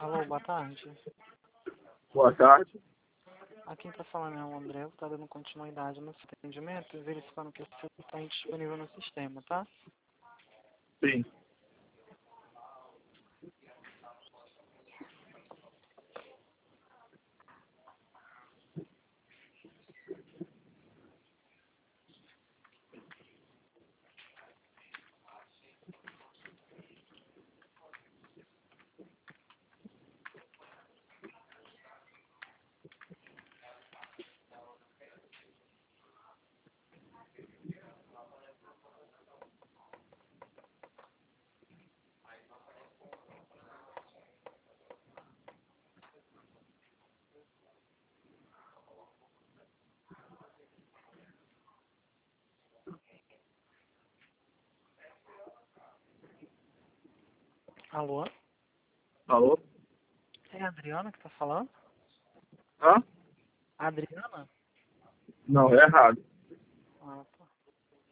Alô, boa tarde. Boa tarde. Aqui quem está falando é o André, está dando continuidade no seu atendimento e verificando que o seu está indisponível no sistema, tá? Sim. Alô? Alô? É a Adriana que está falando? Hã? A Adriana? Não, é errado. Ah, tá.